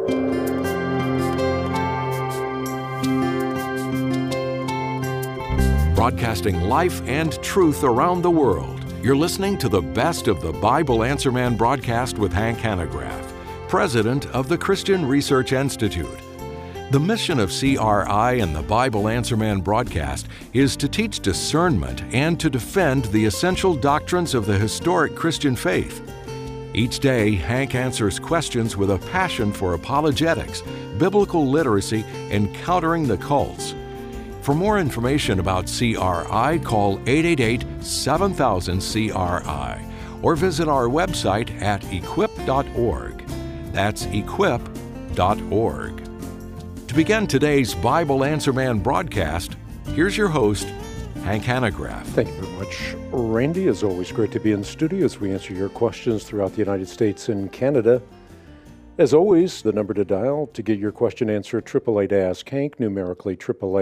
Broadcasting life and truth around the world. You're listening to the best of the Bible Answer Man broadcast with Hank Hanegraaff, president of the Christian Research Institute. The mission of CRI and the Bible Answer Man broadcast is to teach discernment and to defend the essential doctrines of the historic Christian faith. Each day, Hank answers questions with a passion for apologetics, biblical literacy, and countering the cults. For more information about CRI, call 888-7000-CRI or visit our website at equip.org. That's equip.org. To begin today's Bible Answer Man broadcast, here's your host, Hank Hanegraaff. Thank you very much, Randy. It's always great to be in the studio as we answer your questions throughout the United States and Canada. As always, the number to dial to get your question answered, 888-ASK-HANK, numerically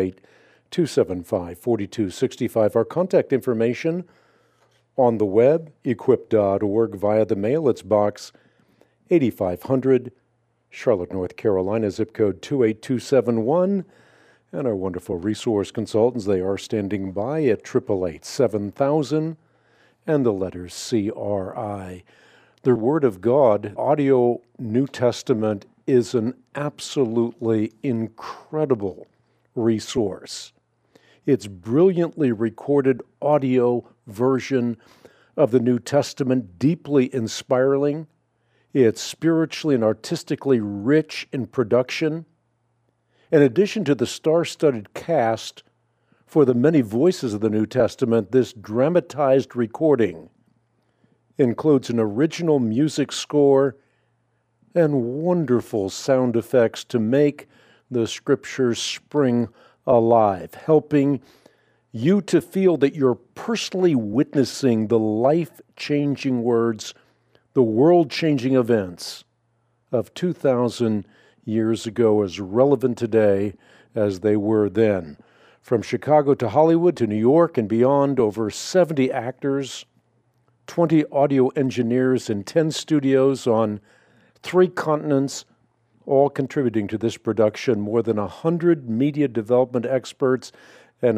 888-275-4265. Our contact information on the web, equip.org, via the mail. It's Box 8500, Charlotte, North Carolina, zip code 28271. And our wonderful resource consultants, they are standing by at 888-7000 and the letters CRI. The Word of God, audio New Testament, is an absolutely incredible resource. It's brilliantly recorded audio version of the New Testament, deeply inspiring. It's spiritually and artistically rich in production. In addition to the star-studded cast for the many voices of the New Testament, this dramatized recording includes an original music score and wonderful sound effects to make the Scriptures spring alive, helping you to feel that you're personally witnessing the life-changing words, the world-changing events of 2,000 years ago, as relevant today as they were then. From Chicago to Hollywood to New York and beyond, over 70 actors, 20 audio engineers in 10 studios on 3 continents, all contributing to this production. More than 100 media development experts and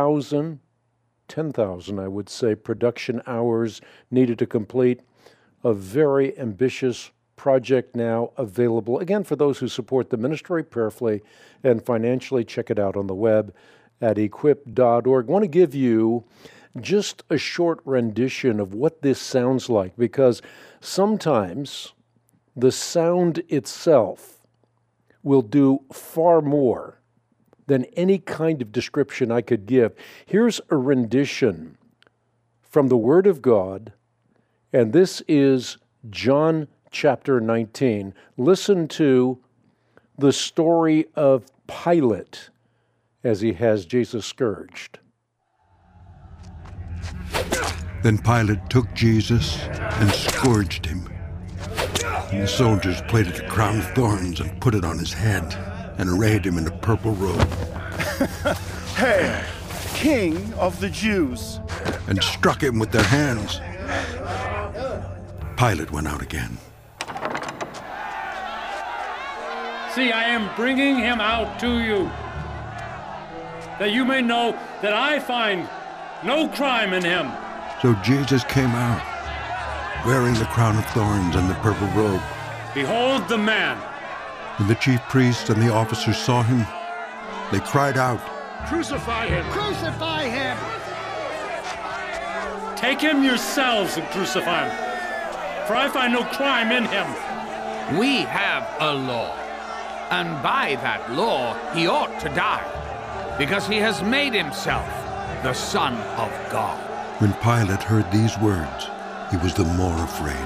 10,000, I would say, production hours needed to complete a very ambitious project, now available, again, for those who support the ministry prayerfully and financially. Check it out on the web at equip.org. I want to give you just a short rendition of what this sounds like, because sometimes the sound itself will do far more than any kind of description I could give. Here's a rendition from the Word of God, and this is John chapter 19. Listen to the story of Pilate as he has Jesus scourged. Then Pilate took Jesus and scourged him. And the soldiers plaited a crown of thorns and put it on his head and arrayed him in a purple robe. Hail, King of the Jews! And struck him with their hands. Pilate went out again. See, I am bringing him out to you, that you may know that I find no crime in him. So Jesus came out, wearing the crown of thorns and the purple robe. Behold the man. When the chief priests and the officers saw him, they cried out, Crucify him! Crucify him! Take him yourselves and crucify him, for I find no crime in him. We have a law, and by that law he ought to die, because he has made himself the Son of God. When Pilate heard these words, he was the more afraid.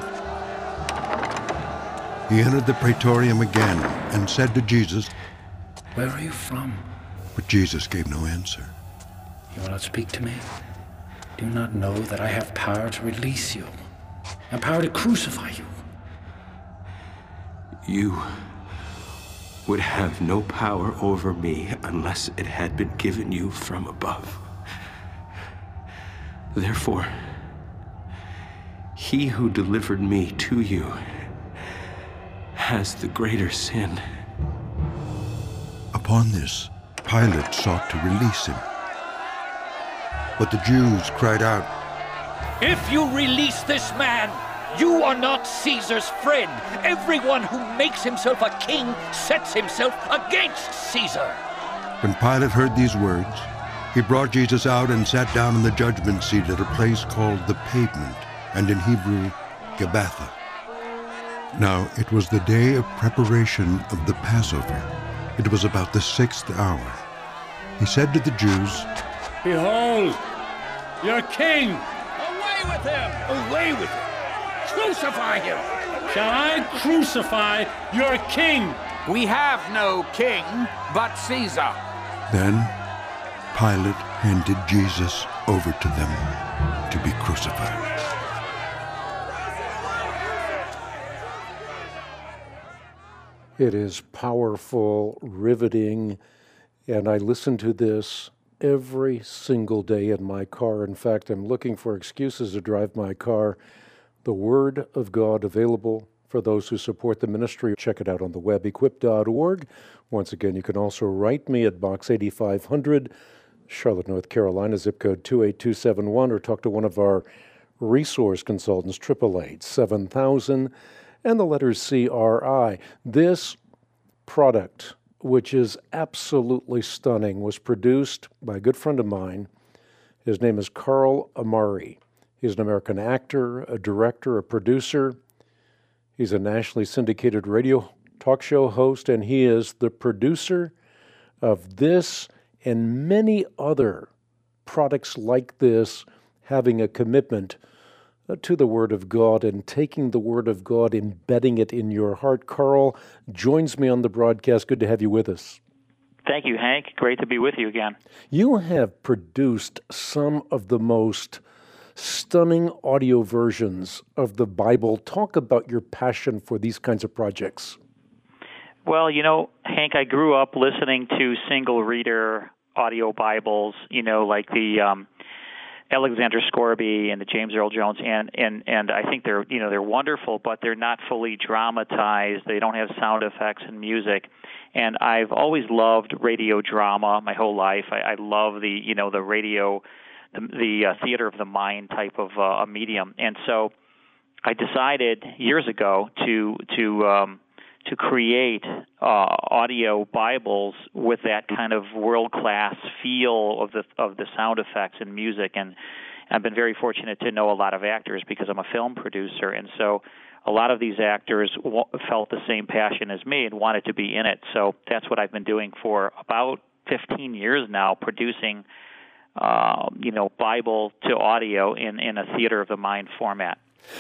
He entered the praetorium again and said to Jesus, Where are you from? But Jesus gave no answer. You will not speak to me? Do you not know that I have power to release you and power to crucify you? You would have no power over me unless it had been given you from above. Therefore, he who delivered me to you has the greater sin. Upon this, Pilate sought to release him. But the Jews cried out, "If you release this man, you are not Caesar's friend. Everyone who makes himself a king sets himself against Caesar." When Pilate heard these words, he brought Jesus out and sat down in the judgment seat at a place called the Pavement, and in Hebrew, Gabbatha. Now it was the day of preparation of the Passover. It was about the 6th hour. He said to the Jews, "Behold, your king! Away with him! Away with him! Crucify him!" Shall I crucify your king?" We have no king but Caesar. Then Pilate handed Jesus over to them to be crucified. It is powerful, riveting, and I listen to this every single day in my car. In fact, I'm looking for excuses to drive my car. The Word of God available for those who support the ministry. Check it out on the web, equip.org. Once again, you can also write me at Box 8500, Charlotte, North Carolina, zip code 28271, or talk to one of our resource consultants, 888-7000, and the letters CRI. This product, which is absolutely stunning, was produced by a good friend of mine. His name is Carl Amari. He's an American actor, a director, a producer. He's a nationally syndicated radio talk show host, and he is the producer of this and many other products like this, having a commitment to the Word of God and taking the Word of God, embedding it in your heart. Carl joins me on the broadcast. Good to have you with us. Thank you, Hank. Great to be with you again. You have produced some of the most stunning audio versions of the Bible. Talk about your passion for these kinds of projects. Well, Hank, I grew up listening to single-reader audio Bibles, like the Alexander Scourby and the James Earl Jones, and I think they're wonderful, but they're not fully dramatized. They don't have sound effects and music. And I've always loved radio drama my whole life. I love the radio, the theater of the mind type of a medium. And so I decided years ago to create audio Bibles with that kind of world-class feel of the sound effects and music. And I've been very fortunate to know a lot of actors because I'm a film producer, and so a lot of these actors felt the same passion as me and wanted to be in it. So that's what I've been doing for about 15 years now, producing Bible to audio in a theater of the mind format.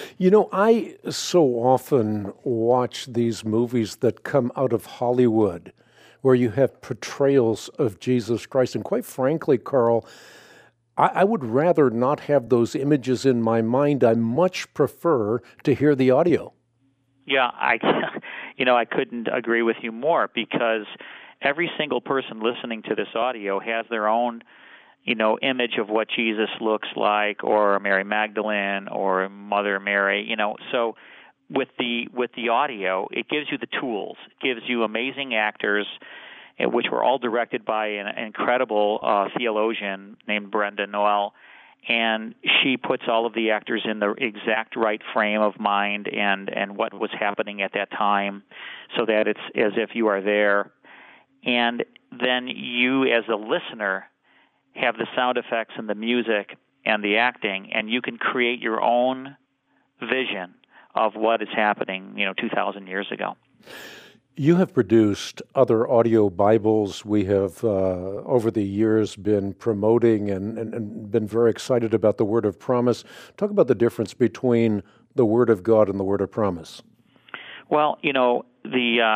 I so often watch these movies that come out of Hollywood where you have portrayals of Jesus Christ. And quite frankly, Carl, I would rather not have those images in my mind. I much prefer to hear the audio. Yeah, I couldn't agree with you more, because every single person listening to this audio has their own image of what Jesus looks like, or Mary Magdalene, or Mother Mary, So with the audio, it gives you the tools. It gives you amazing actors, which were all directed by an incredible theologian named Brenda Noel, and she puts all of the actors in the exact right frame of mind and what was happening at that time, so that it's as if you are there. And then you, as a listener, have the sound effects and the music and the acting, and you can create your own vision of what is happening, 2,000 years ago. You have produced other audio Bibles. We have, over the years, been promoting and been very excited about the Word of Promise. Talk about the difference between the Word of God and the Word of Promise. Well, the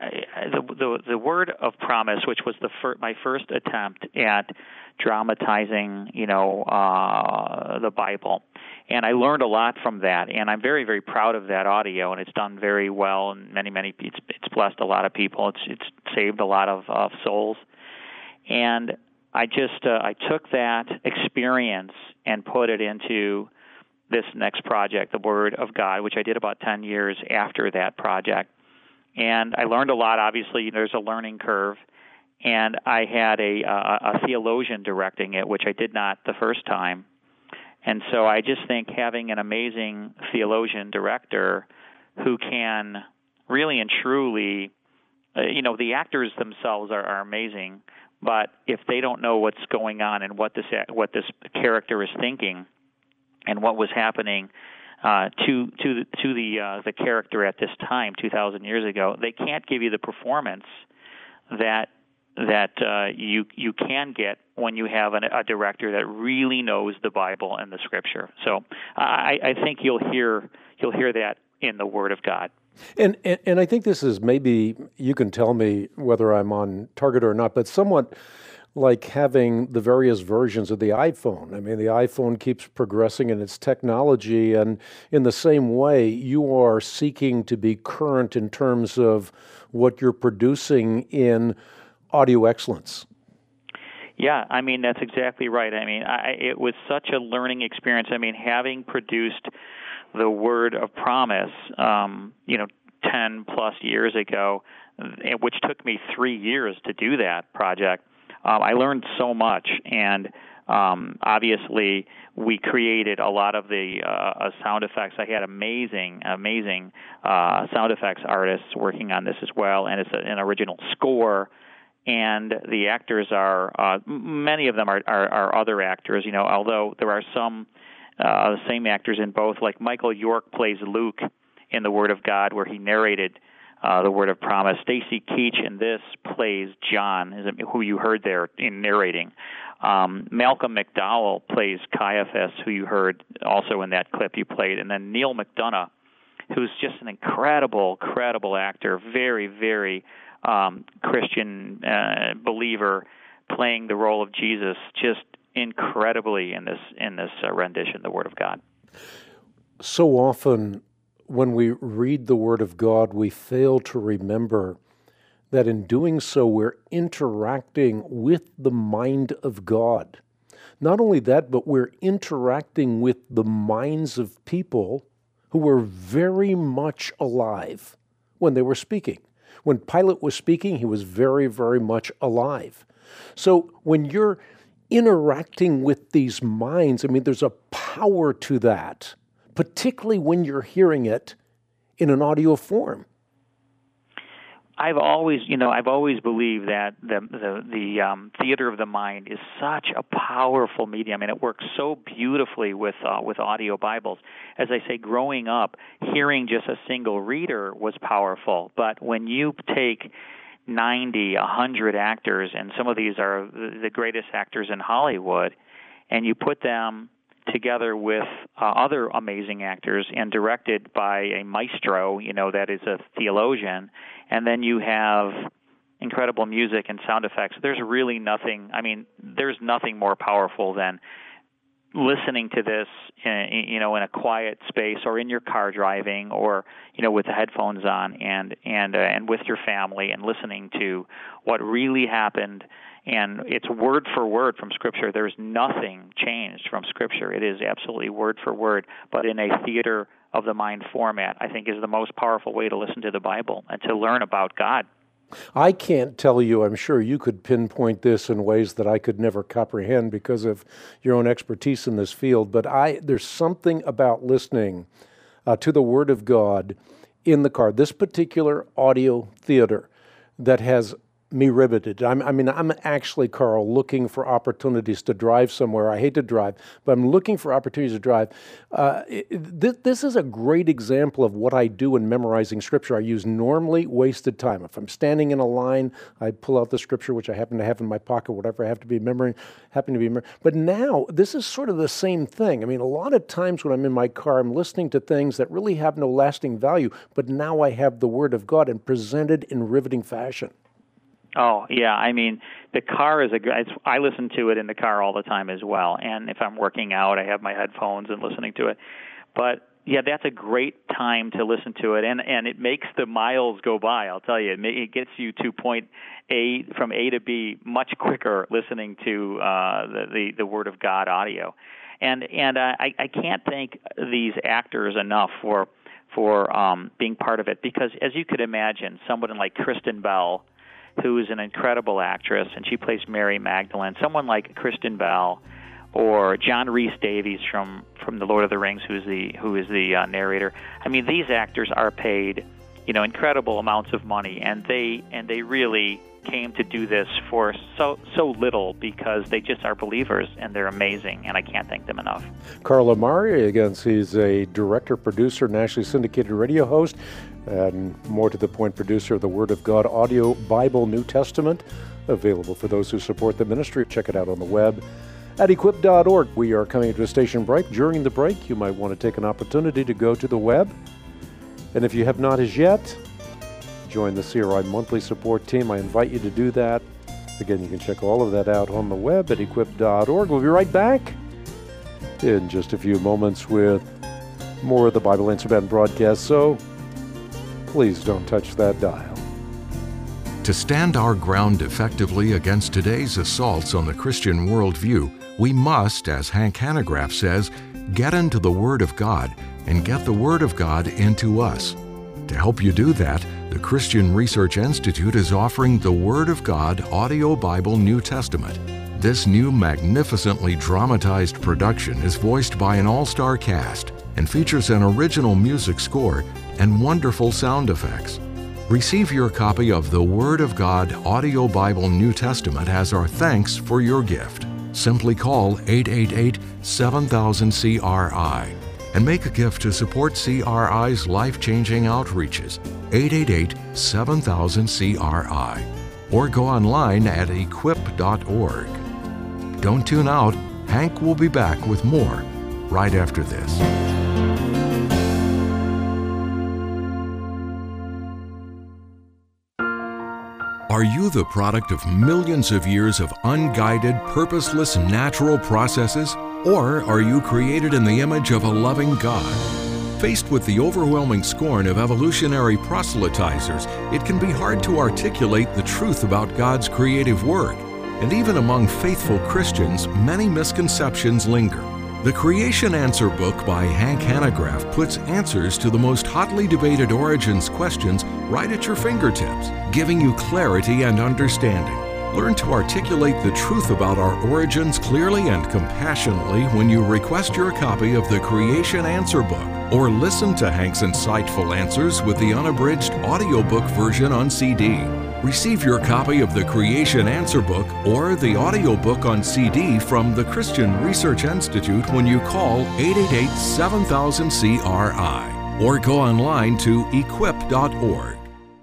Word of Promise, which was my first attempt at dramatizing, the Bible, and I learned a lot from that, and I'm very, very proud of that audio, and it's done very well, and it's blessed a lot of people. It's saved a lot of souls, and I took that experience and put it into this next project, the Word of God, which I did about 10 years after that project. And I learned a lot. Obviously, there's a learning curve. And I had a theologian directing it, which I did not the first time. And so I just think having an amazing theologian director who can really and truly, the actors themselves are amazing, but if they don't know what's going on and what this character is thinking and what was happening to the character at this time, 2,000 years ago, they can't give you the performance that you can get when you have a director that really knows the Bible and the Scripture. So I think you'll hear that in the Word of God. And I think this is, maybe you can tell me whether I'm on target or not, but somewhat like having the various versions of the iPhone. I mean, the iPhone keeps progressing in its technology, and in the same way, you are seeking to be current in terms of what you're producing in audio excellence. Yeah, I mean, that's exactly right. I mean, it was such a learning experience. I mean, having produced the Word of Promise, 10 plus years ago, which took me 3 years to do that project, I learned so much. And obviously, we created a lot of the sound effects. I had amazing sound effects artists working on this as well, and it's an original score. And the actors are many of them are other actors. Although there are some same actors in both. Like Michael York plays Luke in the Word of God, where he narrated the Word of Promise. Stacy Keach in this plays John, who you heard there in narrating. Malcolm McDowell plays Caiaphas, who you heard also in that clip you played. And then Neil McDonough, who's just an incredible actor, very, very Christian believer, playing the role of Jesus just incredibly in this rendition, the Word of God. So often when we read the Word of God, we fail to remember that in doing so, we're interacting with the mind of God. Not only that, but we're interacting with the minds of people who were very much alive when they were speaking. When Pilate was speaking, he was very, very much alive. So when you're interacting with these minds, I mean, there's a power to that, particularly when you're hearing it in an audio form. I've always believed that the theater of the mind is such a powerful medium, and it works so beautifully with audio Bibles. As I say, growing up, hearing just a single reader was powerful, but when you take 90, 100 actors, and some of these are the greatest actors in Hollywood, and you put them together with other amazing actors and directed by a maestro, that is a theologian, and then you have incredible music and sound effects. There's really nothing, there's nothing more powerful than listening to this, in a quiet space or in your car driving or, with the headphones on and with your family and listening to what really happened. And it's word for word from Scripture. There's nothing changed from Scripture. It is absolutely word for word, but in a theater of the mind format, I think is the most powerful way to listen to the Bible and to learn about God. I can't tell you, I'm sure you could pinpoint this in ways that I could never comprehend because of your own expertise in this field, but there's something about listening to the Word of God in the car, this particular audio theater, that has me riveted. I'm actually, Carl, looking for opportunities to drive somewhere. I hate to drive, but I'm looking for opportunities to drive. This is a great example of what I do in memorizing Scripture. I use normally wasted time. If I'm standing in a line, I pull out the Scripture, which I happen to have in my pocket, whatever I have to be remembering, But now, this is sort of the same thing. A lot of times when I'm in my car, I'm listening to things that really have no lasting value, but now I have the Word of God and presented in riveting fashion. Oh, yeah. The car is I listen to it in the car all the time as well. And if I'm working out, I have my headphones and listening to it. But, yeah, that's a great time to listen to it. And it makes the miles go by, I'll tell you. It gets you to point A, from A to B, much quicker listening to the Word of God audio. And I can't thank these actors enough for being part of it, because as you could imagine, someone like Kristen Bell, who is an incredible actress, and she plays Mary Magdalene, someone like Kristen Bell, or John Rhys Davies from The Lord of the Rings, who is the narrator. I mean, these actors are paid, incredible amounts of money, and they really came to do this for so little, because they just are believers, and they're amazing, and I can't thank them enough. Carl Amari, again, he's a director, producer, nationally syndicated radio host, and more to the point, producer of the Word of God audio Bible New Testament, available for those who support the ministry. Check it out on the web at equip.org. We are coming to a station break. During the break, you might want to take an opportunity to go to the web, and if you have not as yet, join the CRI monthly support team. I invite you to do that. Again, you can check all of that out on the web at equip.org. We'll be right back in just a few moments with more of the Bible Answer Man broadcast, so please don't touch that dial. To stand our ground effectively against today's assaults on the Christian worldview, we must, as Hank Hanegraaff says, get into the Word of God and get the Word of God into us. To help you do that, the Christian Research Institute is offering the Word of God Audio Bible New Testament. This new magnificently dramatized production is voiced by an all-star cast and features an original music score and wonderful sound effects. Receive your copy of the Word of God Audio Bible New Testament as our thanks for your gift. Simply call 888-7000-CRI and make a gift to support CRI's life-changing outreaches, 888-7000-CRI, or go online at equip.org. Don't tune out. Hank will be back with more right after this. Are you the product of millions of years of unguided, purposeless, natural processes? Or are you created in the image of a loving God? Faced with the overwhelming scorn of evolutionary proselytizers, it can be hard to articulate the truth about God's creative work. And even among faithful Christians, many misconceptions linger. The Creation Answer book by Hank Hanegraaff puts answers to the most hotly debated origins questions right at your fingertips, giving you clarity and understanding. Learn to articulate the truth about our origins clearly and compassionately when you request your copy of the Creation Answer book, or listen to Hank's insightful answers with the unabridged audiobook version on CD. Receive your copy of the Creation Answer book or the audiobook on CD from the Christian Research Institute when you call 888-7000-CRI or go online to equip.org.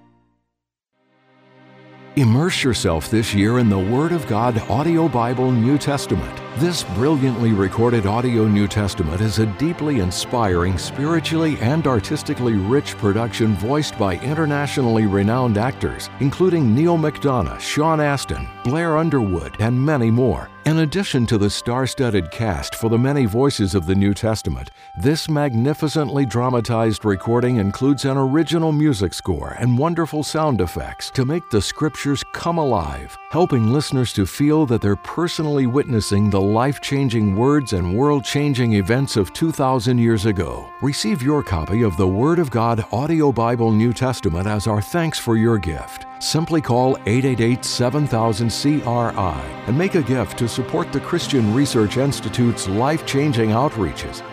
Immerse yourself this year in the Word of God Audio Bible New Testament. This brilliantly recorded audio New Testament is a deeply inspiring, spiritually and artistically rich production voiced by internationally renowned actors, including Neil McDonough, Sean Astin, Blair Underwood, and many more. In addition to the star-studded cast for the many voices of the New Testament, this magnificently dramatized recording includes an original music score and wonderful sound effects to make the Scriptures come alive, helping listeners to feel that they're personally witnessing the life-changing words and world-changing events of 2,000 years ago. Receive your copy of the Word of God Audio Bible New Testament as our thanks for your gift. Simply call 888-7000-CRI and make a gift to support the Christian Research Institute's life-changing outreaches,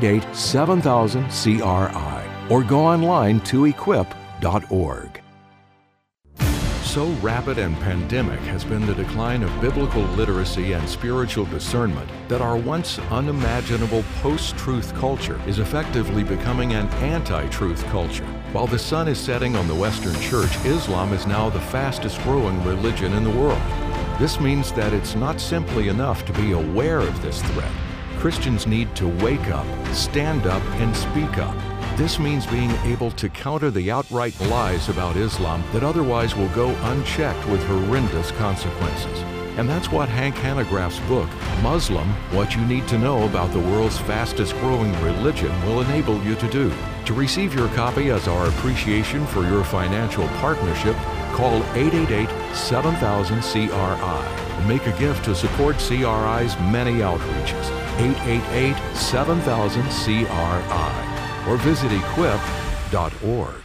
888-7000-CRI, or go online to equip.org. So rapid and pandemic has been the decline of biblical literacy and spiritual discernment that our once unimaginable post-truth culture is effectively becoming an anti-truth culture. While the sun is setting on the Western Church, Islam is now the fastest growing religion in the world. This means that it's not simply enough to be aware of this threat. Christians need to wake up, stand up, and speak up. This means being able to counter the outright lies about Islam that otherwise will go unchecked with horrendous consequences. And that's what Hank Hanegraaff's book, Muslim, What You Need to Know About the World's Fastest Growing Religion, will enable you to do. To receive your copy as our appreciation for your financial partnership, call 888-7000-CRI and make a gift to support CRI's many outreaches, 888-7000-CRI. Or visit equip.org. www.equip.org.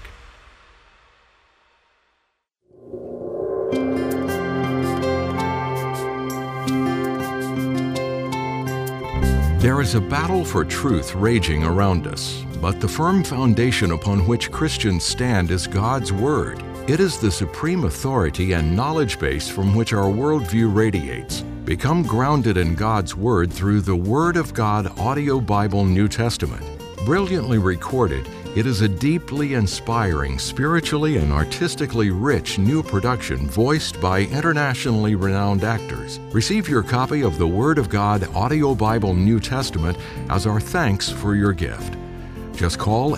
There is a battle for truth raging around us, but the firm foundation upon which Christians stand is God's Word. It is the supreme authority and knowledge base from which our worldview radiates. Become grounded in God's Word through the Word of God Audio Bible New Testament. Brilliantly recorded, it is a deeply inspiring, spiritually and artistically rich new production voiced by internationally renowned actors. Receive your copy of the Word of God Audio Bible New Testament as our thanks for your gift. Just call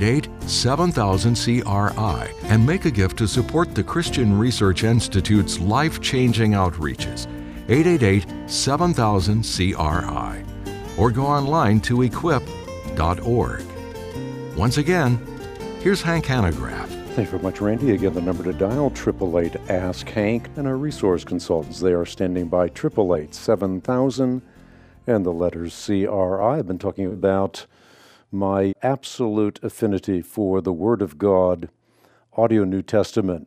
888-7000-CRI and make a gift to support the Christian Research Institute's life-changing outreaches. 888-7000-CRI. Or go online to equip.org. Once again, here's Hank Hanegraaff. Thanks very much, Randy. Again, the number to dial, 888-ASK-HANK, and our resource consultants, they are standing by, 888-7000, and the letters CRI. I've been talking about my absolute affinity for the Word of God, Audio New Testament,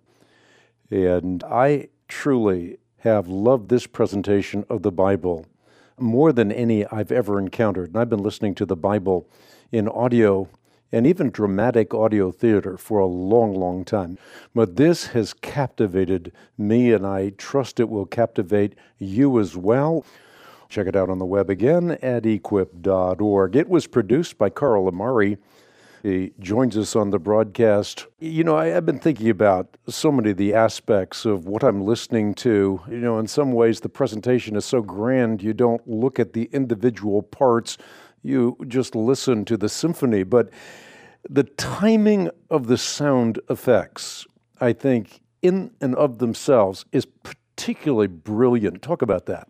and I truly have loved this presentation of the Bible more than any I've ever encountered. And I've been listening to the Bible in audio and even dramatic audio theater for a long, long time. But this has captivated me, and I trust it will captivate you as well. Check it out on the web again at equip.org. It was produced by Carl Amari. He joins us on the broadcast. You know, I've been thinking about so many of the aspects of what I'm listening to. You know, in some ways, the presentation is so grand, you don't look at the individual parts. You just listen to the symphony. But the timing of the sound effects, I think, in and of themselves, is particularly brilliant. Talk about that.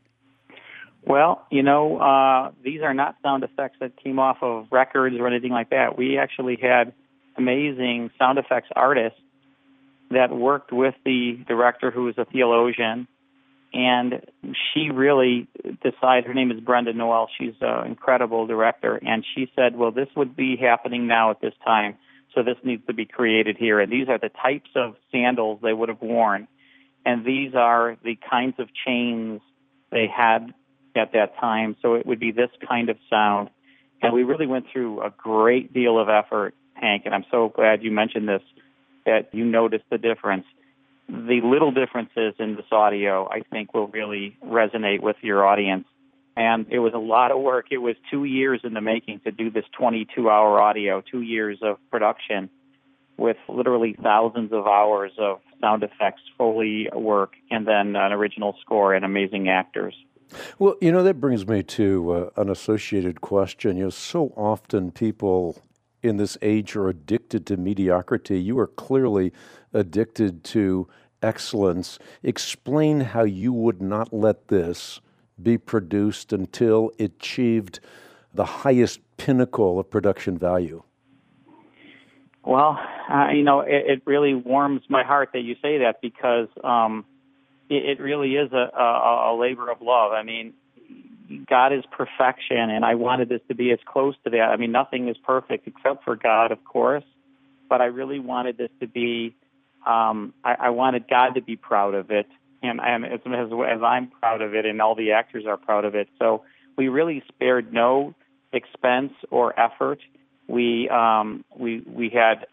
Well, you know, these are not sound effects that came off of records or anything like that. We actually had amazing sound effects artists that worked with the director, who was a theologian, and she really decided, her name is Brenda Noel, she's an incredible director, and she said, well, this would be happening now at this time, so this needs to be created here. And these are the types of sandals they would have worn, and these are the kinds of chains they had at that time, so it would be this kind of sound. And we really went through a great deal of effort, Hank, and I'm so glad you mentioned this, that you noticed the difference. The little differences in this audio, I think, will really resonate with your audience. And it was a lot of work. It was 2 years in the making to do this 22-hour audio, 2 years of production with literally thousands of hours of sound effects, Foley work, and then an original score and amazing actors. Well, you know, that brings me to an associated question. You know, so often people in this age are addicted to mediocrity. You are clearly addicted to excellence. Explain how you would not let this be produced until it achieved the highest pinnacle of production value. Well, you know, it really warms my heart that you say that, because it really is a labor of love. I mean, God is perfection, and I wanted this to be as close to that. I mean, nothing is perfect except for God, of course, but I really wanted this to be, I wanted God to be proud of it, and as I'm proud of it, and all the actors are proud of it. So we really spared no expense or effort. We had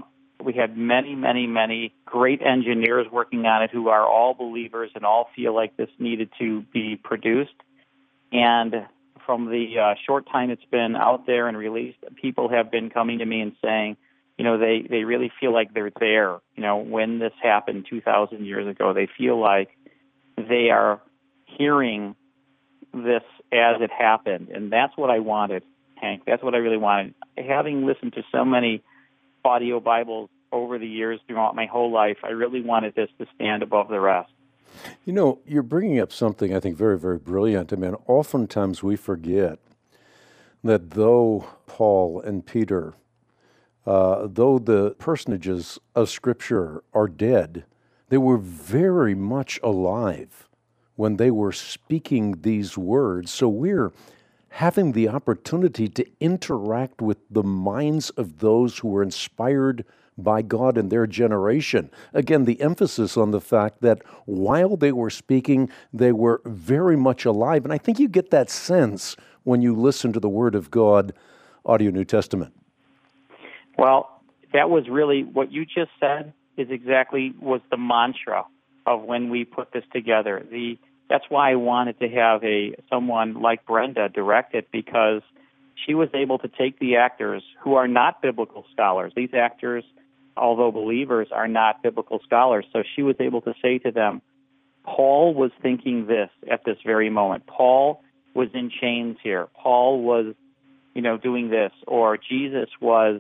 many great engineers working on it who are all believers and all feel like this needed to be produced. And from the short time it's been out there and released, people have been coming to me and saying, you know, they really feel like they're there. You know, when this happened 2,000 years ago, they feel like they are hearing this as it happened. And that's what I wanted, Hank. That's what I really wanted. Having listened to so many audio Bibles over the years throughout my whole life, I really wanted this to stand above the rest. You know, you're bringing up something I think very, very brilliant. I mean, oftentimes we forget that though Paul and Peter, though the personages of Scripture are dead, they were very much alive when they were speaking these words. So we're having the opportunity to interact with the minds of those who were inspired by God in their generation. Again, the emphasis on the fact that while they were speaking, they were very much alive. And I think you get that sense when you listen to the Word of God, Audio New Testament. Well, that was really what you just said is exactly was the mantra of when we put this together. That's why I wanted to have someone like Brenda direct it, because she was able to take the actors who are not biblical scholars. These actors, although believers, are not biblical scholars. So she was able to say to them, Paul was thinking this at this very moment. Paul was in chains here. Paul was, doing this, or Jesus was,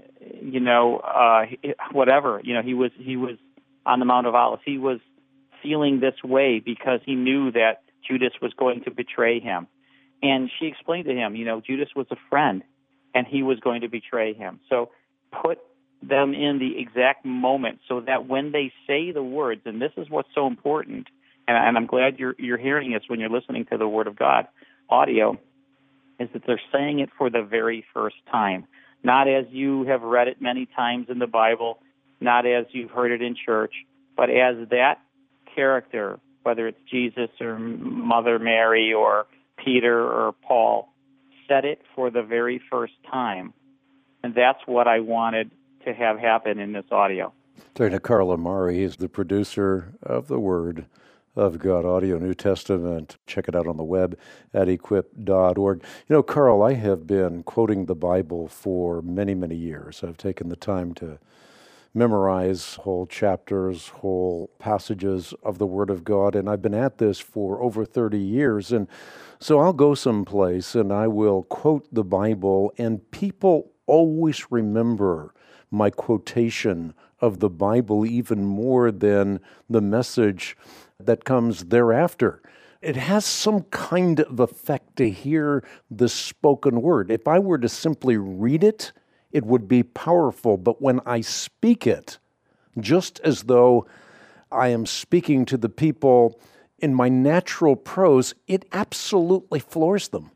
whatever. He was on the Mount of Olives. He was feeling this way because he knew that Judas was going to betray him. And she explained to him, Judas was a friend, and he was going to betray him. So put them in the exact moment so that when they say the words, and this is what's so important, and I'm glad you're hearing this when you're listening to the Word of God audio, is that they're saying it for the very first time. Not as you have read it many times in the Bible, not as you've heard it in church, but as that character, whether it's Jesus or Mother Mary or Peter or Paul, said it for the very first time. And that's what I wanted to have happen in this audio. Talking to Carl Amari, he's the producer of the Word of God Audio New Testament. Check it out on the web at equip.org. Carl, I have been quoting the Bible for many, many years. I've taken the time to memorize whole chapters, whole passages of the Word of God, and I've been at this for over 30 years. And so I'll go someplace and I will quote the Bible, and people always remember my quotation of the Bible even more than the message that comes thereafter. It has some kind of effect to hear the spoken word. If I were to simply read it, it would be powerful. But when I speak it, just as though I am speaking to the people in my natural prose, it absolutely floors them.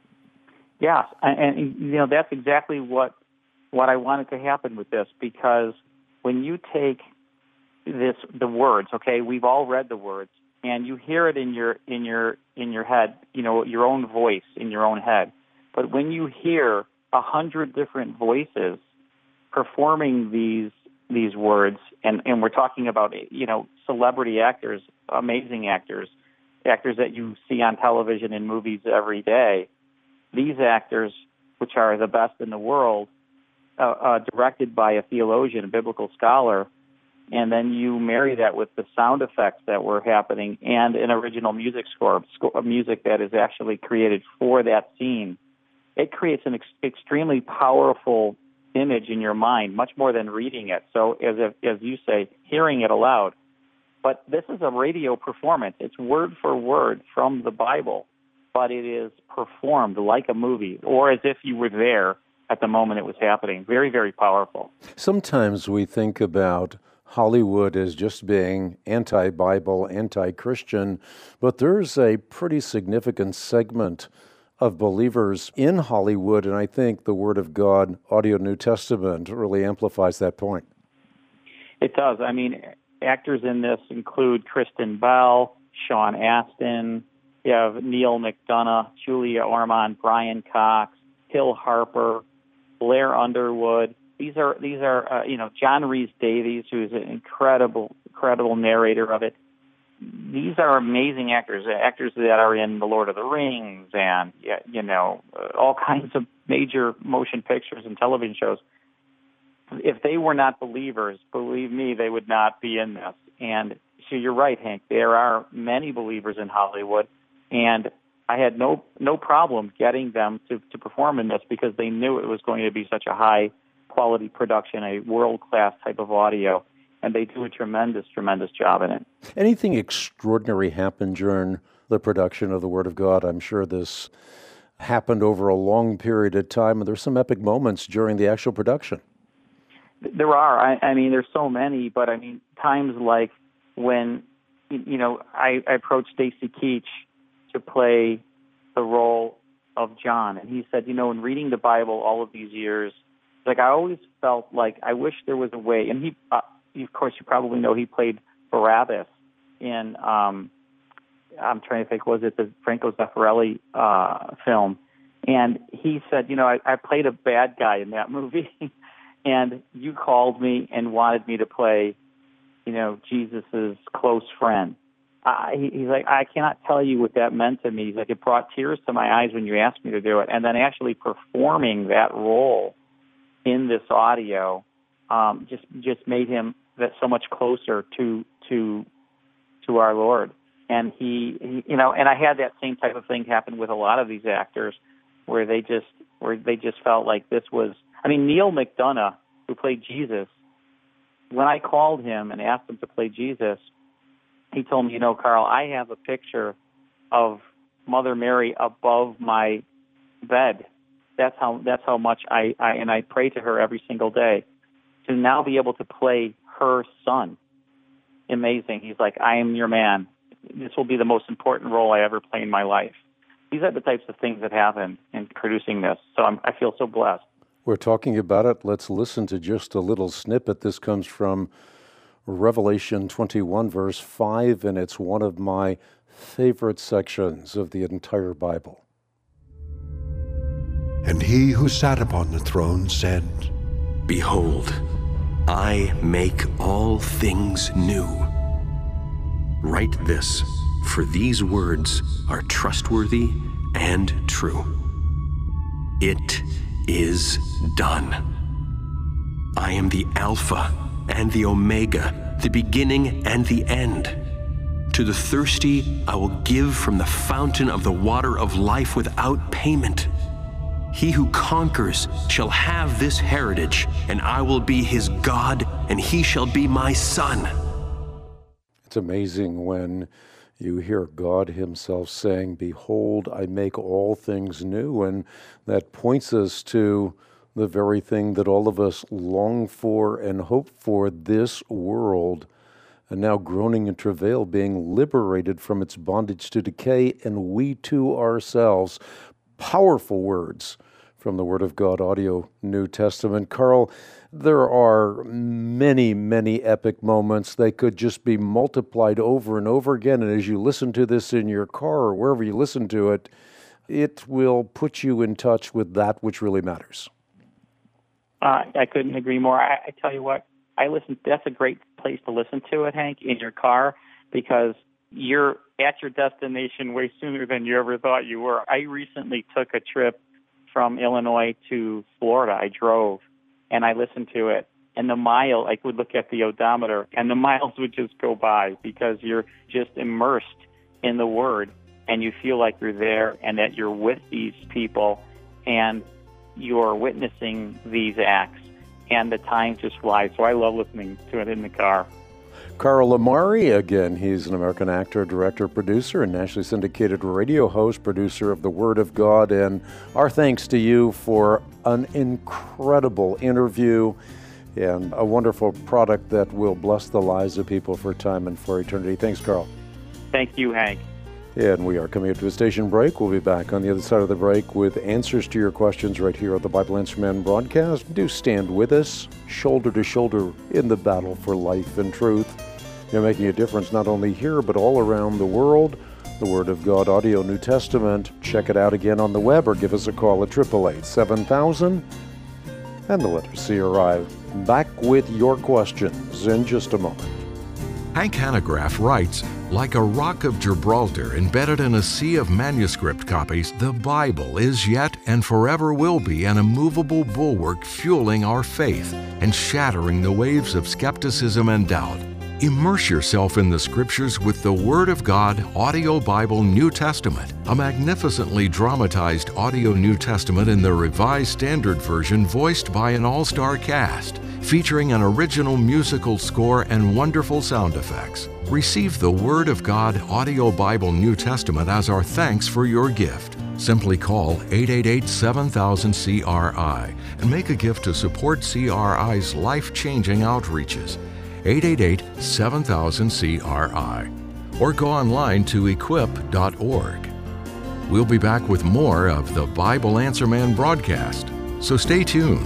Yeah, and that's exactly what I wanted to happen with this, because when you take the words, okay, we've all read the words, and you hear it in your head, your own voice in your own head. But when you hear 100 different voices performing these words, and we're talking about celebrity actors, amazing actors that you see on television and movies every day. These actors, which are the best in the world, directed by a theologian, a biblical scholar, and then you marry that with the sound effects that were happening and an original music score, music that is actually created for that scene. It creates an extremely powerful image in your mind, much more than reading it. So as you say, hearing it aloud. But this is a radio performance. It's word for word from the Bible, but it is performed like a movie, or as if you were there at the moment it was happening. Very, very powerful. Sometimes we think about Hollywood as just being anti-Bible, anti-Christian, but there's a pretty significant segment of believers in Hollywood, and I think the Word of God, Audio New Testament, really amplifies that point. It does. I mean, actors in this include Kristen Bell, Sean Astin, you have Neil McDonough, Julia Ormond, Brian Cox, Hill Harper, Blair Underwood. These are John Rhys-Davies, who's an incredible narrator of it. These are amazing actors that are in The Lord of the Rings and all kinds of major motion pictures and television shows. If they were not believers, believe me, they would not be in this. And so you're right, Hank. There are many believers in Hollywood, and I had no problem getting them to perform in this because they knew it was going to be such a high-quality production, a world-class type of audio, and they do a tremendous, tremendous job in it. Anything extraordinary happened during the production of the Word of God? I'm sure this happened over a long period of time, and there's some epic moments during the actual production. There are. I mean, there's so many, but I mean, times like when, I approached Stacy Keach to play the role of John. And he said, in reading the Bible all of these years, like I always felt like I wish there was a way. And he, of course, you probably know he played Barabbas in, I'm trying to think, was it the Franco Zeffirelli film? And he said, I played a bad guy in that movie, and you called me and wanted me to play, Jesus's close friend. He's like, I cannot tell you what that meant to me. He's like, it brought tears to my eyes when you asked me to do it. And then actually performing that role in this audio just made him that so much closer to our Lord. And he and I had that same type of thing happen with a lot of these actors, where they just felt like this was. I mean, Neil McDonough, who played Jesus, when I called him and asked him to play Jesus, he told me, Carl, I have a picture of Mother Mary above my bed. That's how much I pray to her every single day. To now be able to play her son, amazing. He's like, I am your man. This will be the most important role I ever play in my life. These are the types of things that happen in producing this. So I feel so blessed. We're talking about it. Let's listen to just a little snippet. This comes from Revelation 21, verse 5, and it's one of my favorite sections of the entire Bible. And he who sat upon the throne said, Behold, I make all things new. Write this, for these words are trustworthy and true. It is done. I am the Alpha and the Omega, the beginning and the end. To the thirsty, I will give from the fountain of the water of life without payment. He who conquers shall have this heritage, and I will be his God, and he shall be my son. It's amazing when you hear God himself saying, Behold, I make all things new, and that points us to the very thing that all of us long for and hope for, this world, and now groaning in travail, being liberated from its bondage to decay, and we too ourselves. Powerful words from the Word of God Audio New Testament. Carl, there are many, many epic moments. They could just be multiplied over and over again, and as you listen to this in your car or wherever you listen to it, it will put you in touch with that which really matters. I couldn't agree more. I tell you what, that's a great place to listen to it, Hank, in your car, because you're at your destination way sooner than you ever thought you were. I recently took a trip from Illinois to Florida. I drove, and I listened to it, and I would look at the odometer, and the miles would just go by because you're just immersed in the Word, and you feel like you're there and that you're with these people, and you're witnessing these acts, and the time just flies. So I love listening to it in the car. Carl Amari, again, he's an American actor, director, producer, and nationally syndicated radio host, producer of The Word of God. And our thanks to you for an incredible interview and a wonderful product that will bless the lives of people for time and for eternity. Thanks, Carl. Thank you, Hank. And we are coming up to a station break. We'll be back on the other side of the break with answers to your questions right here on the Bible Answer Man broadcast. Do stand with us, shoulder to shoulder, in the battle for life and truth. You're making a difference not only here, but all around the world. The Word of God Audio New Testament. Check it out again on the web or give us a call at 888-7000 and the letter CRI. Back with your questions in just a moment. Hank Hanegraaff writes, like a rock of Gibraltar embedded in a sea of manuscript copies, the Bible is yet and forever will be an immovable bulwark fueling our faith and shattering the waves of skepticism and doubt. Immerse yourself in the Scriptures with the Word of God Audio Bible New Testament, a magnificently dramatized audio New Testament in the Revised Standard Version voiced by an all-star cast, featuring an original musical score and wonderful sound effects. Receive the Word of God Audio Bible New Testament as our thanks for your gift. Simply call 888-7000-CRI and make a gift to support CRI's life-changing outreaches. 888-7000-CRI, or go online to equip.org. We'll be back with more of the Bible Answer Man broadcast, so stay tuned.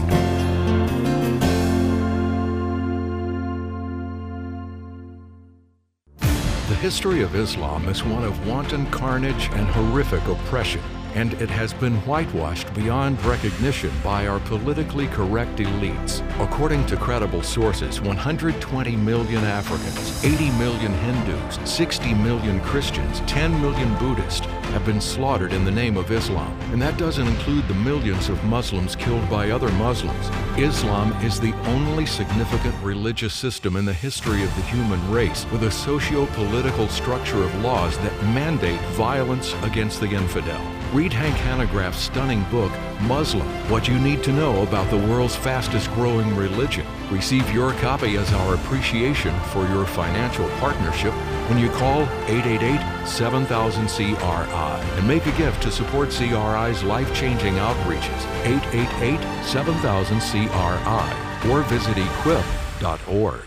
The history of Islam is one of wanton carnage and horrific oppression, and it has been whitewashed beyond recognition by our politically correct elites. According to credible sources, 120 million Africans, 80 million Hindus, 60 million Christians, 10 million Buddhists have been slaughtered in the name of Islam. And that doesn't include the millions of Muslims killed by other Muslims. Islam is the only significant religious system in the history of the human race with a socio-political structure of laws that mandate violence against the infidel. Read Hank Hanegraaff's stunning book, Muslim, What You Need to Know About the World's Fastest Growing Religion. Receive your copy as our appreciation for your financial partnership when you call 888-7000-CRI and make a gift to support CRI's life-changing outreaches, 888-7000-CRI, or visit equip.org.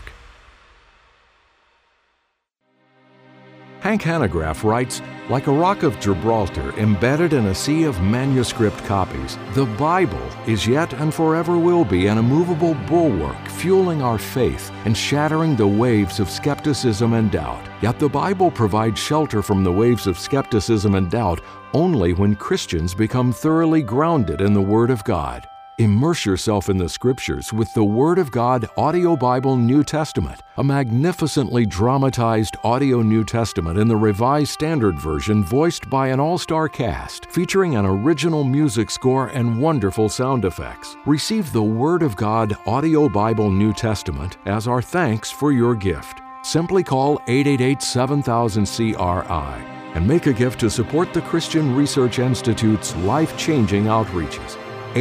Hank Hanegraaff writes, like a rock of Gibraltar embedded in a sea of manuscript copies, the Bible is yet and forever will be an immovable bulwark fueling our faith and shattering the waves of skepticism and doubt. Yet the Bible provides shelter from the waves of skepticism and doubt only when Christians become thoroughly grounded in the Word of God. Immerse yourself in the Scriptures with the Word of God Audio Bible New Testament, a magnificently dramatized audio New Testament in the Revised Standard Version voiced by an all-star cast, featuring an original music score and wonderful sound effects. Receive the Word of God Audio Bible New Testament as our thanks for your gift. Simply call 888-7000-CRI and make a gift to support the Christian Research Institute's life-changing outreaches.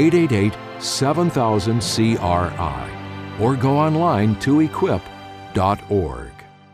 888-7000-CRI, or go online to equip.org.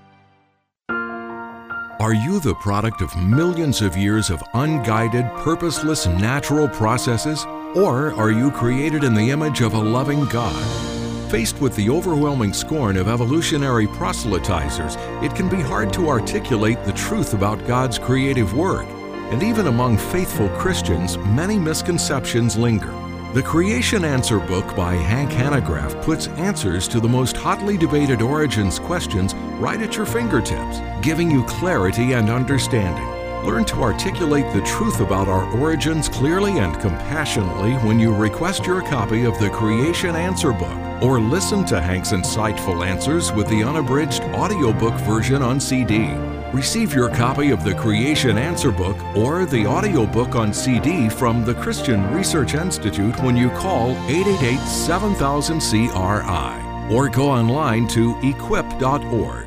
Are you the product of millions of years of unguided, purposeless natural processes, or are you created in the image of a loving God? Faced with the overwhelming scorn of evolutionary proselytizers, it can be hard to articulate the truth about God's creative work. And even among faithful Christians, many misconceptions linger. The Creation Answer book by Hank Hanegraaff puts answers to the most hotly debated origins questions right at your fingertips, giving you clarity and understanding. Learn to articulate the truth about our origins clearly and compassionately when you request your copy of the Creation Answer book, or listen to Hank's insightful answers with the unabridged audiobook version on CD. Receive your copy of the Creation Answer book or the audiobook on CD from the Christian Research Institute when you call 888-7000-CRI or go online to equip.org.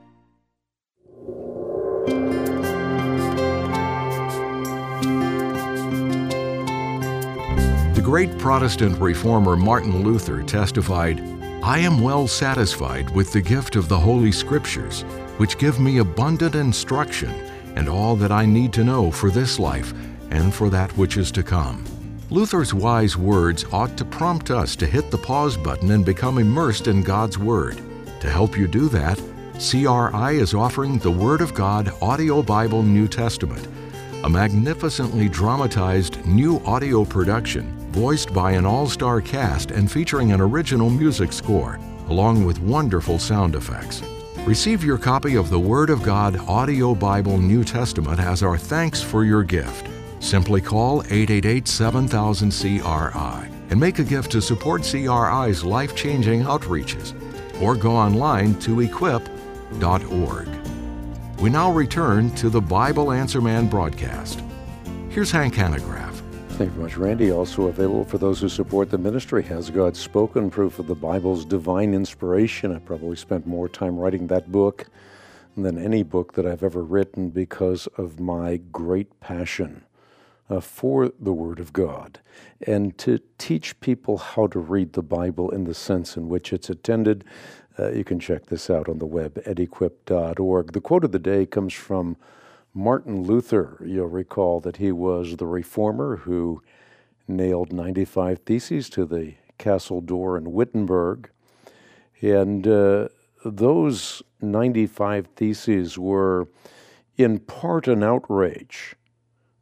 The great Protestant reformer Martin Luther testified, "I am well satisfied with the gift of the Holy Scriptures, which give me abundant instruction and all that I need to know for this life and for that which is to come." Luther's wise words ought to prompt us to hit the pause button and become immersed in God's Word. To help you do that, CRI is offering the Word of God Audio Bible New Testament, a magnificently dramatized new audio production voiced by an all-star cast and featuring an original music score, along with wonderful sound effects. Receive your copy of the Word of God Audio Bible New Testament as our thanks for your gift. Simply call 888-7000-CRI and make a gift to support CRI's life-changing outreaches, or go online to equip.org. We now return to the Bible Answer Man broadcast. Here's Hank Hanegraaff. Thank you very much, Randy. Also available for those who support the ministry, Has God Spoken? Proof of the Bible's Divine Inspiration. I probably spent more time writing that book than any book that I've ever written because of my great passion for the Word of God and to teach people how to read the Bible in the sense in which it's intended. You can check this out on the web at equip.org. The quote of the day comes from Martin Luther. You'll recall that he was the reformer who nailed 95 theses to the castle door in Wittenberg. And those 95 theses were in part an outrage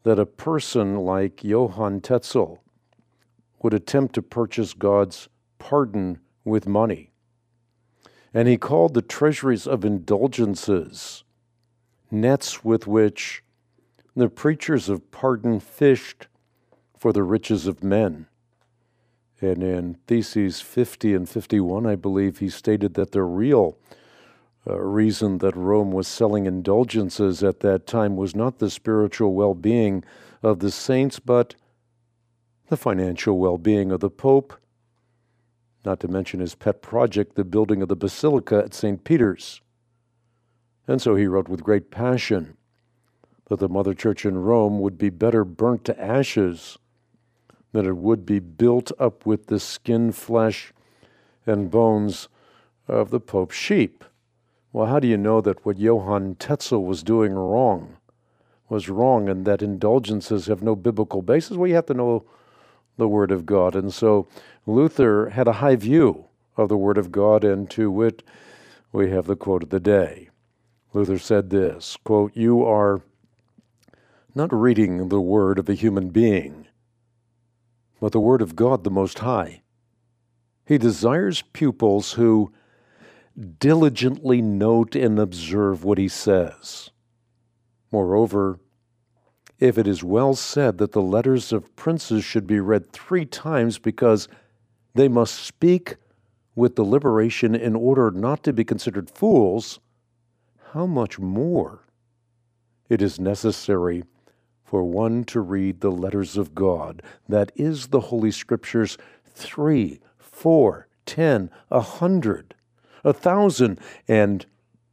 that a person like Johann Tetzel would attempt to purchase God's pardon with money. And he called the treasuries of indulgences nets with which the preachers of pardon fished for the riches of men. And in Theses 50 and 51, I believe he stated that the real reason that Rome was selling indulgences at that time was not the spiritual well-being of the saints, but the financial well-being of the Pope, not to mention his pet project, the building of the Basilica at St. Peter's. And so he wrote with great passion that the Mother Church in Rome would be better burnt to ashes than it would be built up with the skin, flesh, and bones of the Pope's sheep. Well, how do you know that what Johann Tetzel was doing was wrong, and that indulgences have no biblical basis? Well, you have to know the Word of God. And so Luther had a high view of the Word of God, and to wit, we have the quote of the day. Luther said this, quote, "You are not reading the word of a human being, but the Word of God, the Most High. He desires pupils who diligently note and observe what he says. Moreover, if it is well said that the letters of princes should be read 3 times because they must speak with deliberation in order not to be considered fools, how much more it is necessary for one to read the letters of God, that is, the Holy Scriptures, 3, 4, 10, 100, 1,000, and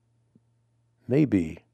maybe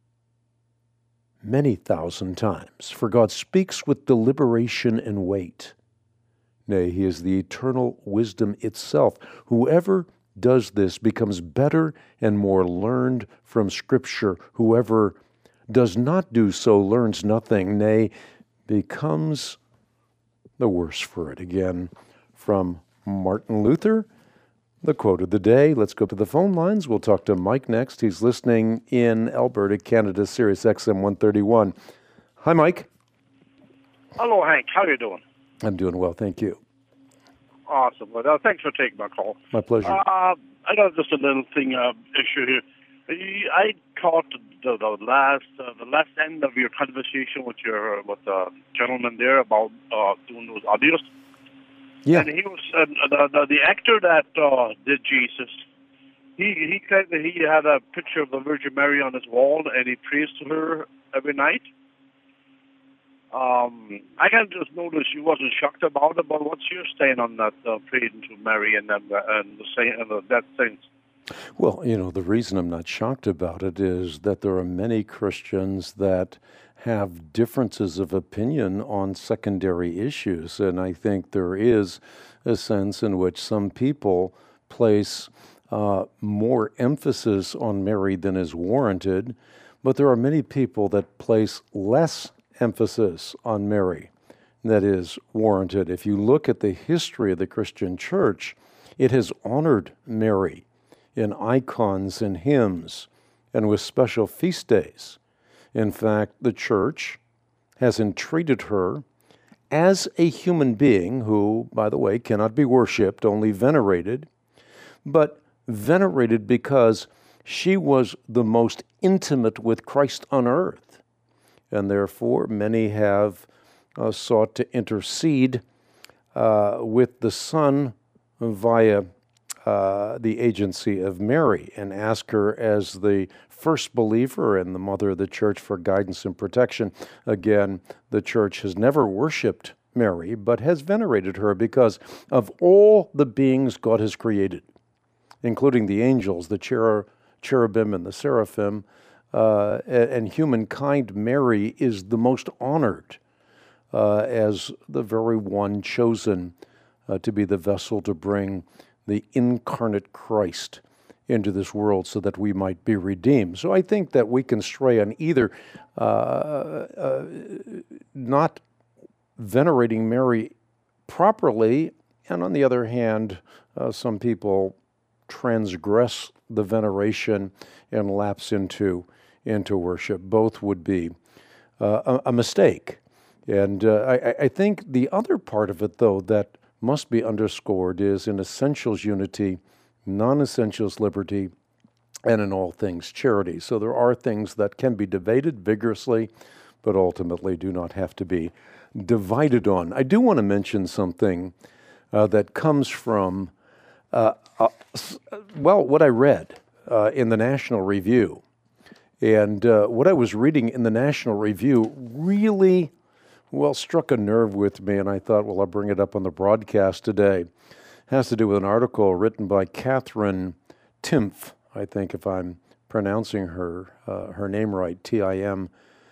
many thousand times. For God speaks with deliberation and weight. Nay, he is the eternal wisdom itself. Whoever does this becomes better and more learned from Scripture. Whoever does not do so learns nothing, nay, becomes the worse for it." Again, from Martin Luther, the quote of the day. Let's go to the phone lines. We'll talk to Mike next. He's listening in Alberta, Canada, Sirius XM 131. Hi, Mike. Hello, Hank. How are you doing? I'm doing well, thank you. Awesome. Well, thanks for taking my call. My pleasure. I got just a little thing issue here. I caught the last end of your conversation with the gentleman there about doing those audios. Yeah. And he was the actor that did Jesus. He claimed that he had a picture of the Virgin Mary on his wall, and he prays to her every night. I kind of just noticed you wasn't shocked about it, but what's your stand on that praying to Mary and that saints? Well, the reason I'm not shocked about it is that there are many Christians that have differences of opinion on secondary issues, and I think there is a sense in which some people place more emphasis on Mary than is warranted, but there are many people that place less emphasis on Mary that is warranted. If you look at the history of the Christian church, it has honored Mary in icons and hymns and with special feast days. In fact, the church has entreated her as a human being who, by the way, cannot be worshipped, only venerated, but venerated because she was the most intimate with Christ on earth. And therefore, many have sought to intercede with the Son via the agency of Mary and ask her as the first believer and the mother of the church for guidance and protection. Again, the church has never worshipped Mary, but has venerated her because of all the beings God has created, including the angels, the cherubim and the seraphim, and humankind. Mary is the most honored as the very one chosen to be the vessel to bring the incarnate Christ into this world so that we might be redeemed. So I think that we can stray on either not venerating Mary properly, and on the other hand, some people transgress the veneration and lapse into worship. Both would be a mistake. And I think the other part of it, though, that must be underscored is in essentials unity, non-essentials liberty, and in all things charity. So there are things that can be debated vigorously, but ultimately do not have to be divided on. I do want to mention something that comes from, what I read in the National Review. And what I was reading in the National Review really, struck a nerve with me, and I thought, I'll bring it up on the broadcast today. It has to do with an article written by Catherine Timpf, I think, if I'm pronouncing her name right, Timpf.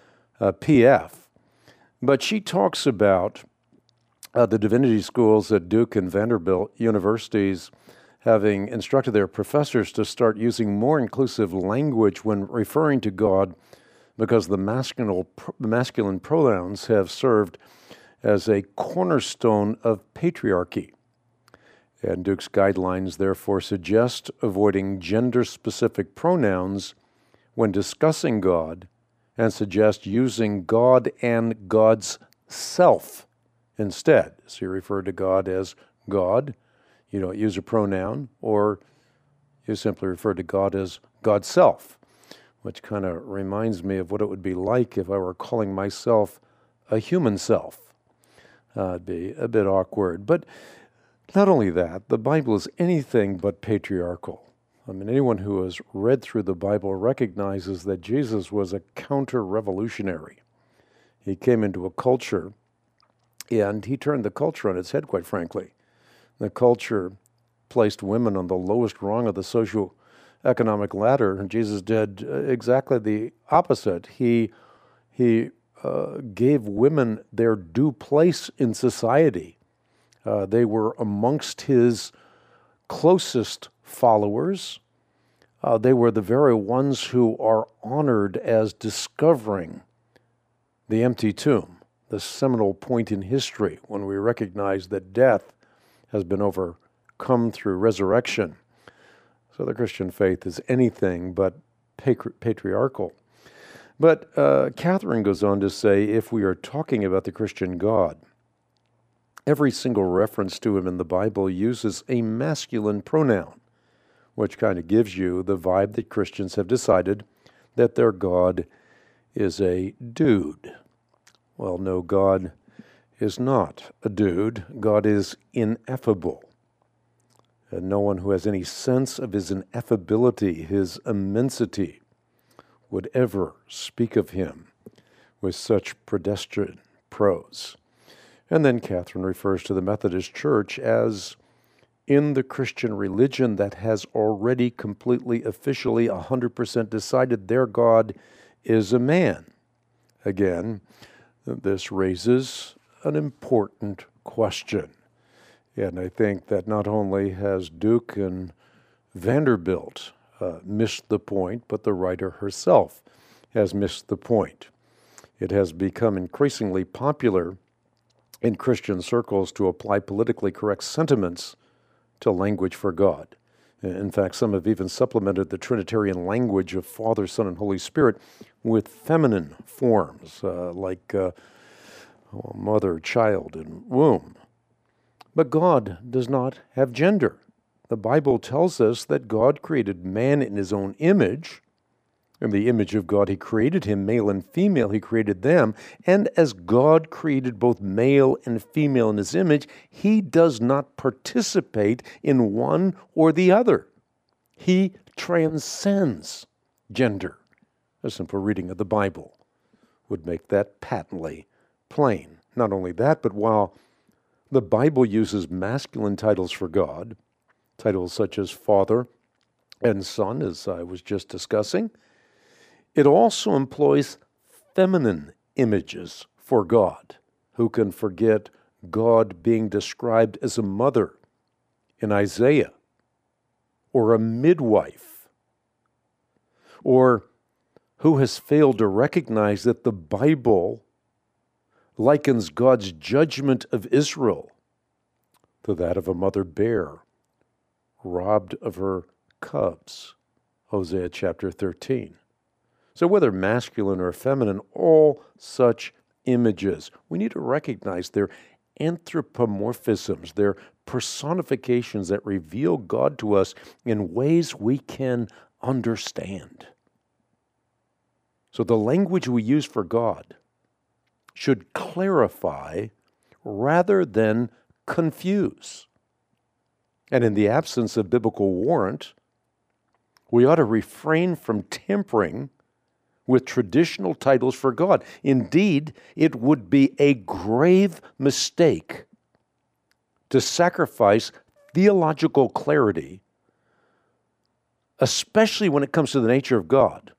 But she talks about the divinity schools at Duke and Vanderbilt universities having instructed their professors to start using more inclusive language when referring to God, because the masculine pronouns have served as a cornerstone of patriarchy. And Duke's guidelines therefore suggest avoiding gender-specific pronouns when discussing God, and suggest using God and God's self instead. So you refer to God as God, you don't use a pronoun, or you simply refer to God as God's self, which kind of reminds me of what it would be like if I were calling myself a human self. It'd be a bit awkward. But not only that, the Bible is anything but patriarchal. I mean, anyone who has read through the Bible recognizes that Jesus was a counter-revolutionary. He came into a culture, and he turned the culture on its head, quite frankly. The culture placed women on the lowest rung of the socio-economic ladder, and Jesus did exactly the opposite. He gave women their due place in society. They were amongst his closest followers. They were the very ones who are honored as discovering the empty tomb, the seminal point in history when we recognize that death has been overcome through resurrection. So the Christian faith is anything but patriarchal. But Catherine goes on to say, if we are talking about the Christian God, every single reference to him in the Bible uses a masculine pronoun, which kind of gives you the vibe that Christians have decided that their God is a dude. Well, no, God is not a dude. God is ineffable. And no one who has any sense of his ineffability, his immensity, would ever speak of him with such pedestrian prose. And then Catherine refers to the Methodist Church as in the Christian religion that has already completely, officially, 100% decided their God is a man. Again, this raises an important question. And I think that not only has Duke and Vanderbilt missed the point, but the writer herself has missed the point. It has become increasingly popular in Christian circles to apply politically correct sentiments to language for God. In fact, some have even supplemented the Trinitarian language of Father, Son, and Holy Spirit with feminine forms like mother, child, and womb. But God does not have gender. The Bible tells us that God created man in his own image. In the image of God, he created him, male and female, he created them. And as God created both male and female in his image, he does not participate in one or the other. He transcends gender. A simple reading of the Bible would make that patently plain. Not only that, but while the Bible uses masculine titles for God, titles such as Father and Son, as I was just discussing, it also employs feminine images for God. Who can forget God being described as a mother in Isaiah, or a midwife? Or who has failed to recognize that the Bible likens God's judgment of Israel to that of a mother bear robbed of her cubs? Hosea chapter 13. So whether masculine or feminine, all such images. We need to recognize their anthropomorphisms, their personifications that reveal God to us in ways we can understand. So the language we use for God should clarify rather than confuse. And in the absence of biblical warrant, we ought to refrain from tampering with traditional titles for God. Indeed, it would be a grave mistake to sacrifice theological clarity, especially when it comes to the nature of God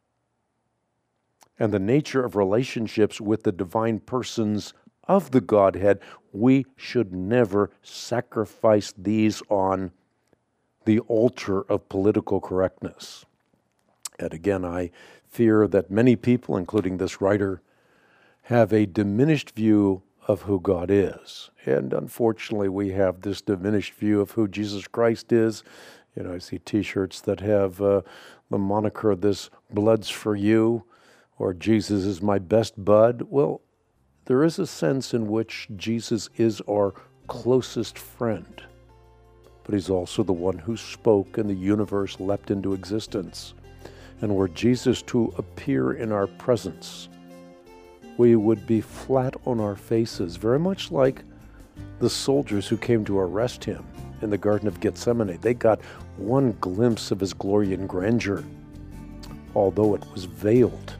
and the nature of relationships with the divine persons of the Godhead. We should never sacrifice these on the altar of political correctness. And again, I fear that many people, including this writer, have a diminished view of who God is. And unfortunately, we have this diminished view of who Jesus Christ is. I see T-shirts that have the moniker, "This blood's for you," or "Jesus is my best bud." Well, there is a sense in which Jesus is our closest friend, but he's also the one who spoke and the universe leapt into existence. And were Jesus to appear in our presence, we would be flat on our faces, very much like the soldiers who came to arrest him in the Garden of Gethsemane. They got one glimpse of his glory and grandeur, although it was veiled,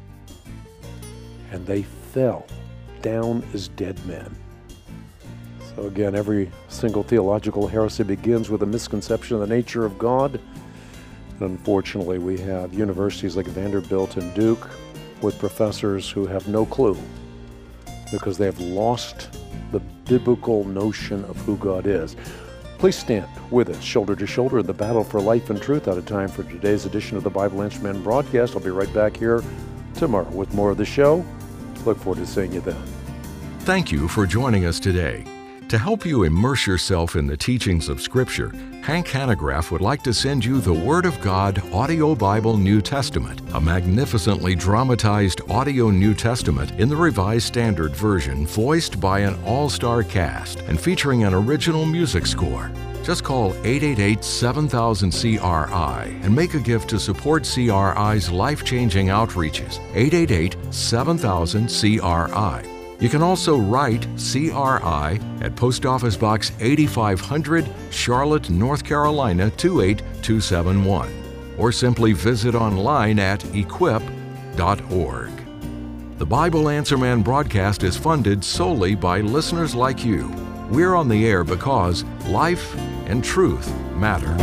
and they fell down as dead men. So again, every single theological heresy begins with a misconception of the nature of God. Unfortunately, we have universities like Vanderbilt and Duke with professors who have no clue because they have lost the biblical notion of who God is. Please stand with us, shoulder to shoulder, in the battle for life and truth. Out of time for today's edition of the Bible Answer Man broadcast. I'll be right back here tomorrow with more of the show. Look forward to seeing you then. Thank you for joining us today. To help you immerse yourself in the teachings of Scripture, Hank Hanegraaff would like to send you the Word of God Audio Bible New Testament, a magnificently dramatized audio New Testament in the Revised Standard Version, voiced by an all-star cast and featuring an original music score. Just call 888-7000-CRI and make a gift to support CRI's life-changing outreaches. 888-7000-CRI. You can also write CRI at Post Office Box 8500, Charlotte, North Carolina 28271, or simply visit online at equip.org. The Bible Answer Man broadcast is funded solely by listeners like you. We're on the air because life and truth matter.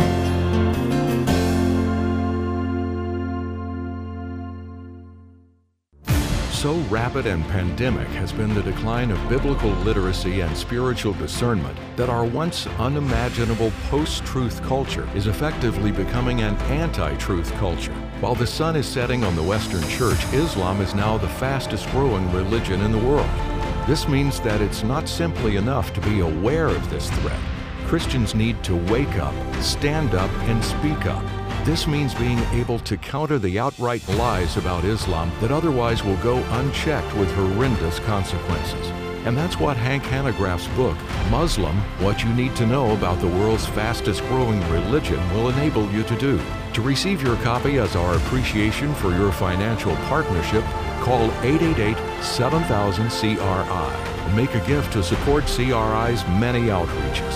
So rapid and pandemic has been the decline of biblical literacy and spiritual discernment that our once unimaginable post-truth culture is effectively becoming an anti-truth culture. While the sun is setting on the Western Church, Islam is now the fastest growing religion in the world. This means that it's not simply enough to be aware of this threat. Christians need to wake up, stand up, and speak up. This means being able to counter the outright lies about Islam that otherwise will go unchecked with horrendous consequences. And that's what Hank Hanegraaff's book, Muslim, What You Need to Know About the World's Fastest Growing Religion, will enable you to do. To receive your copy as our appreciation for your financial partnership, call 888-7000-CRI and make a gift to support CRI's many outreaches.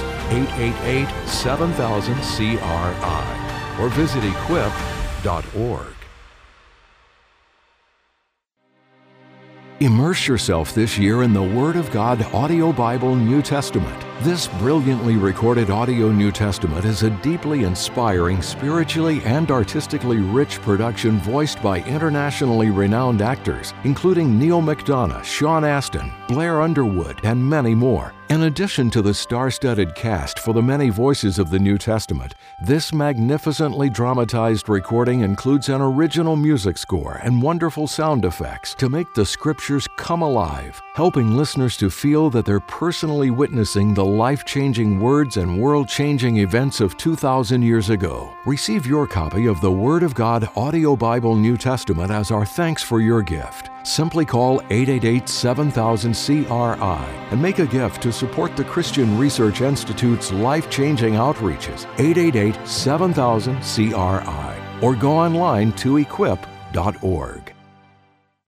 888-7000-CRI. Or visit equip.org. Immerse yourself this year in the Word of God Audio Bible New Testament. This brilliantly recorded audio New Testament is a deeply inspiring, spiritually and artistically rich production voiced by internationally renowned actors, including Neil McDonough, Sean Astin, Blair Underwood, and many more. In addition to the star-studded cast for the many voices of the New Testament, this magnificently dramatized recording includes an original music score and wonderful sound effects to make the Scriptures come alive, helping listeners to feel that they're personally witnessing the the life-changing words and world-changing events of 2,000 years ago. Receive your copy of the Word of God Audio Bible New Testament as our thanks for your gift. Simply call 888-7000-CRI and make a gift to support the Christian Research Institute's life-changing outreaches. 888-7000-CRI or go online to equip.org.